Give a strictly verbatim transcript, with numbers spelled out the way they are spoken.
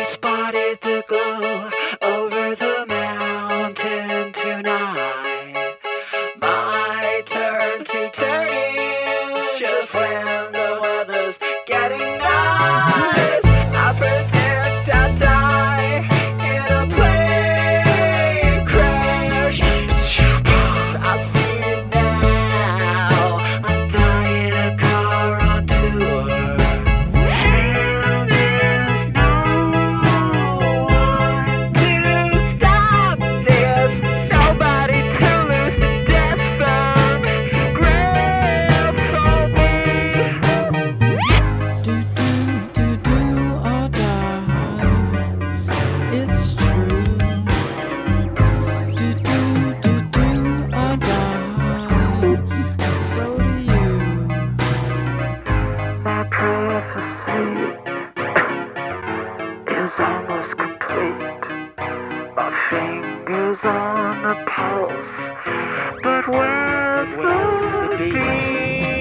spotted the glow over the mountain tonight. My turn to turn in just when the weather's getting nice. I predict I die in a plane crash. I see it now. I die in a car on tour. And there's no one to stop this. Nobody to lose the death from. Grab for me. Do do do do or die. It's true. Do do do do or die. And so do you. My prophecy is almost complete. My fingers on the pulse, but where's the beat?